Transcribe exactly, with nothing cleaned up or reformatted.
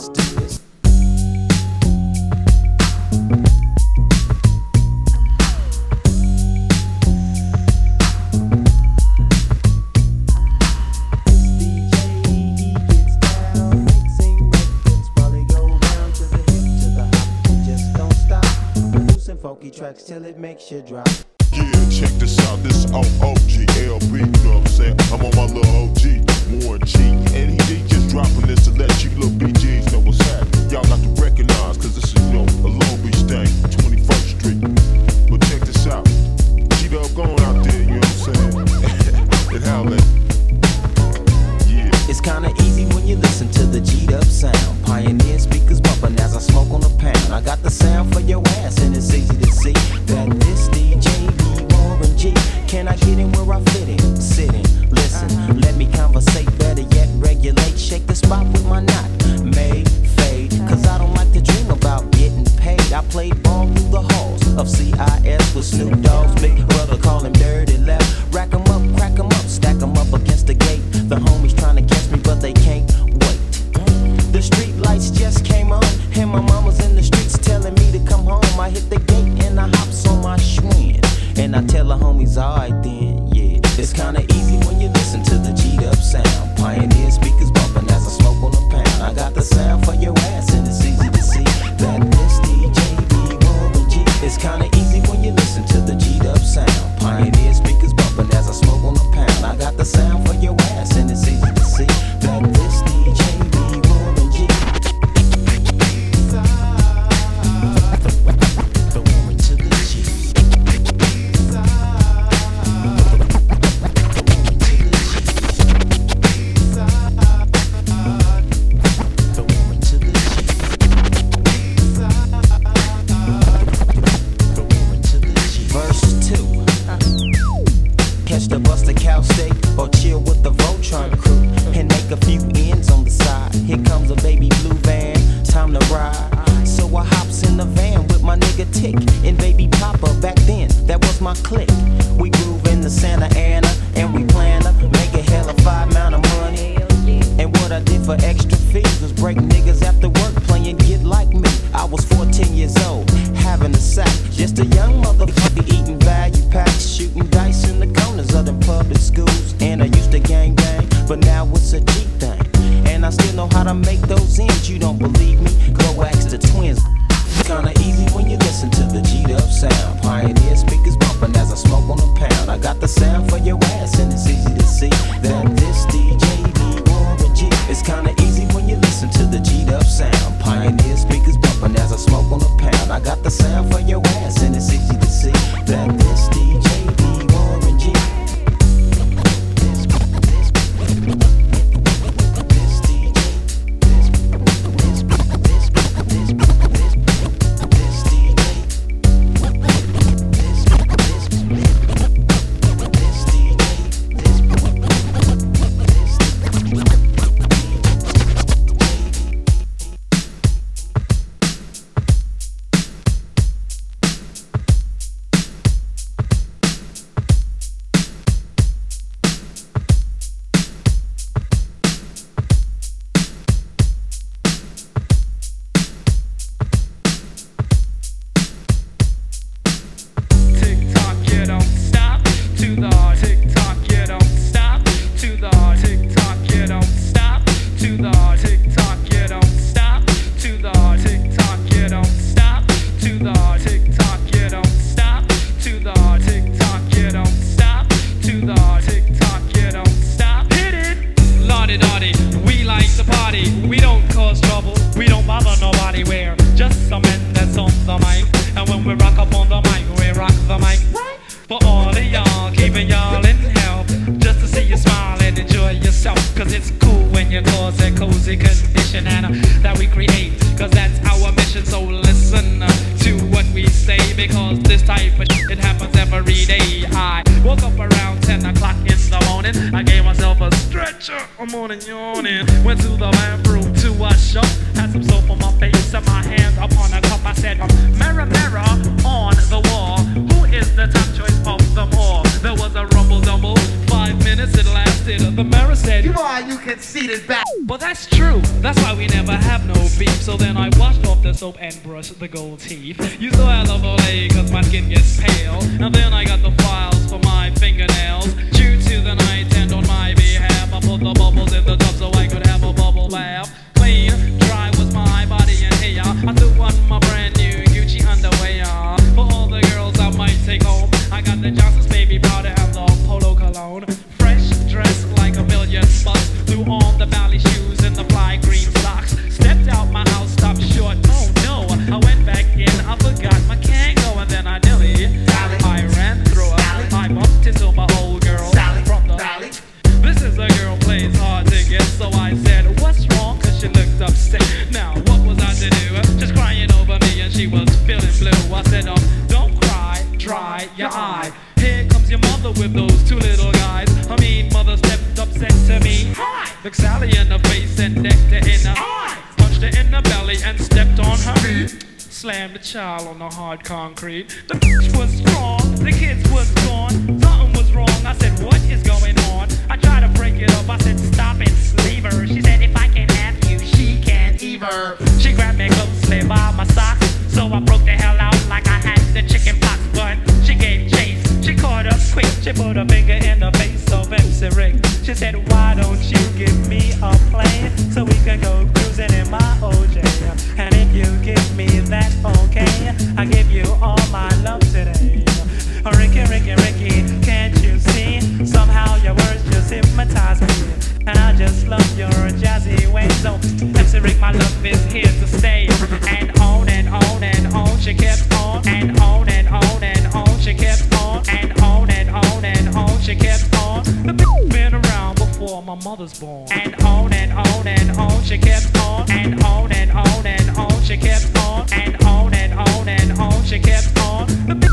let's do this. Funky tracks till it makes you drop. Yeah, check this out. This is O G L B. You know what I'm saying? I'm on my little O G, Warren G. And he, he just dropping this to let you little B Gs know what's happening. Y'all got to recognize, cause this is, you know, a Long Beach thing, twenty-first Street. But check this out. G-Dub going out there, you know what I'm saying? And how that. Yeah. It's kinda easy when you listen to the G-Dub sound. Pioneer speakers bumping as I smoke on the pound. I got the sound for your ass and it's easy to see that this D J be Warren G. Can I get in where I fit in? Sitting, listen, let me conversate, better yet regulate. Shake the spot with my knot, may fade. Cause I don't like to dream about getting paid. I played ball through the halls of C I S with Snoop Dogg's big brother, call him Dirty Left. Rack 'em up, crack 'em up, stack 'em up against the gate. The homies trying to catch me but they can't wait. The street lights just came on, and my mama's in the streets telling me to come home. I hit the gate and I hops on my Schwinn, and I tell the homies, alright then, yeah. It's kinda easy when you listen to the G-Dub sound. Pioneer speakers bumping as I smoke on the pound. I got the sound for your ass and it's easy to see that this D J be Warren G. It's kinda easy when you listen to the G-Dub sound. Pioneer speakers bumping as I smoke on the pound. I got the sound for your ass and it's easy to see that this D J be Warren G. The Warren to the G. Or chill with the Voltron crew and make a few ends on the side. Here comes a baby blue van, time to ride. So I hops in the van with my nigga Tick and baby Papa. Back then, that was my clique. We groove in the Santa Ana and we plan to make a hell of five amount of money. And what I did for extra fees was break niggas after work playing Get Like Me. I was fourteen years old, having a sack. Just a young motherfucker eating value packs, shooting dice in the corners of them public schools. And I used to gang gang, but now it's a G thing. And I still know how to make those ends. You don't believe me? Go ask the twins. Kinda easy when you listen to the G-Dub sound. Pioneer speakers bumping as I smoke on the pound. I got the sound for your ass and it's easy to see that this D J be Warren G. It's kinda easy when you listen to the G-Dub sound. Pioneer speakers bumping as I smoke on the pound. I got the sound for your ass and it's easy to see that this D J be Warren G. I'm on and yawning. Went to the bathroom to wash up. Had some soap on my face and my hands upon a cup. I said, mirror, mirror on the wall, who is the top choice of them all? There was a rumble double. Five minutes it lasted. the mirror said, "You are, you conceited bat." Well, that's true. That's why we never have no beef. So then I washed off the soap and brushed the gold teeth. You know I love Olay cause my skin gets pale. And then I got the files for my fingernails. Due to the night and on my behalf, I put the bubbles in the tub so I could have a bubble bath. Clean, dry was my body and hair. I threw on my brand new Gucci underwear. For all the girls I might take home, I got the Johnson's baby powder and the Polo cologne. Fresh dressed like a million bucks. Threw on the ballet shoes and the fly green socks. Stepped out my house, stopped short. Oh no, I went back in, I forgot my Kango, and then I nearly I ran through her. I bumped into my old girl from the valley. This is a girl plays hard to get, so I said, "What's wrong?" Cause she looked upset. Now what was I to do? Just crying over me and she was feeling blue. I said, "Oh, don't cry, dry your eye. Here comes your mother with those two little guys." I mean, mother stepped up, said to me, "Hi." Looked Sally in the face and decked her in the eye. Punched her in the belly and stepped on her feet. Slammed the child on the hard concrete. The bitch was strong, the kids was gone. Something was wrong, I said, "What is going on?" I tried to break it up, I said, "Stop it, leave her." She said, "If I can have you, she can't either." She grabbed me closely by my socks, so I broke the hell out like I had the chicken pox. But she gave chase, she caught up quick. She put a finger in the face of M C Rick. She said, "Why don't you give me a plane so we can go cruising in my O J? And if you give me that, okay, I give you all my love today." Ricky, Ricky, Ricky, can't you see? Somehow your words just hypnotize me, and I just love your jazzy way. So M C Rick, my love is here to stay. And on and on and on she kept on. And on and on and on she kept on. And on and on and on she kept on. The bitch been around before my mother's born. And on and on and on she kept on. And on and on and on she kept on. And on and on and on she kept on. The